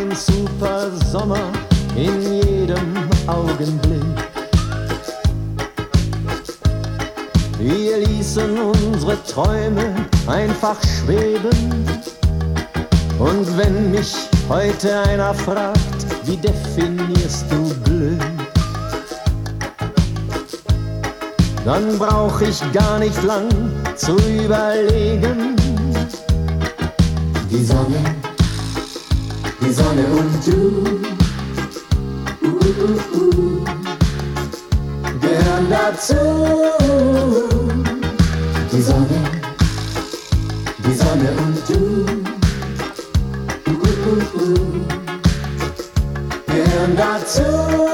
ein super Sommer in jedem Augenblick. Wir ließen unsere Träume einfach schweben. Und wenn mich heute einer fragt, wie definierst du Glück? Dann brauch ich gar nicht lang zu überlegen. Die Sonne und du, gehören dazu. Die Sonne und du, gehören dazu.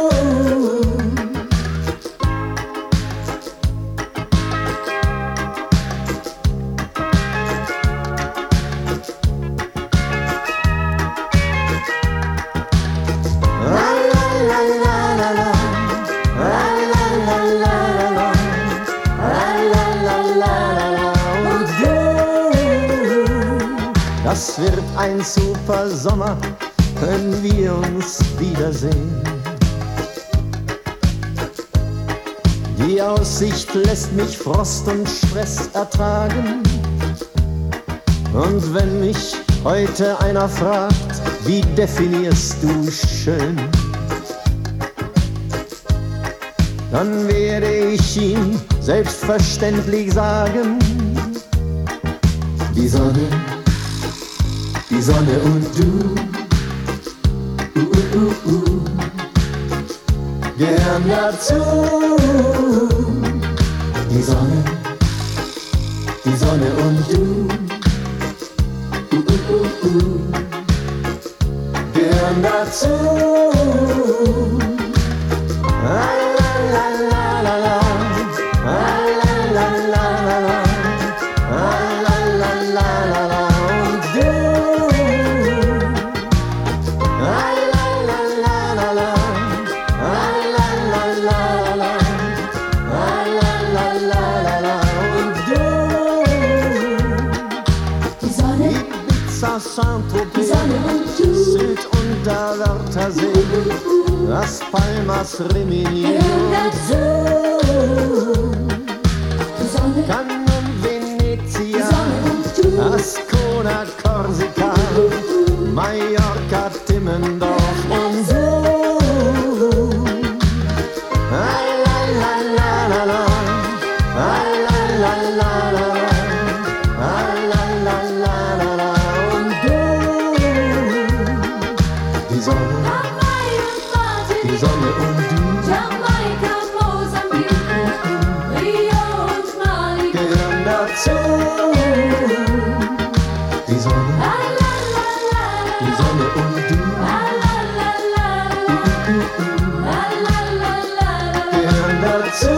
Das wird ein super Sommer, wenn wir uns wiedersehen. Die Aussicht lässt mich Frost und Stress ertragen. Und wenn mich heute einer fragt, wie definierst du schön? Dann werde ich ihm selbstverständlich sagen, die Sonne und du, gehören dazu. Die Sonne und du, gehören dazu. Saint-Tropez, Sylt und der Wörthersee, Las Palmas, Rimini und Cannes und Venezia, Ascona, Korsika, Mallorca, Timmendorf und so. Die Sonne und du, Jamaika, Mosambik, Rio und Mali, gehören dazu. Die Sonne und du, gehören dazu.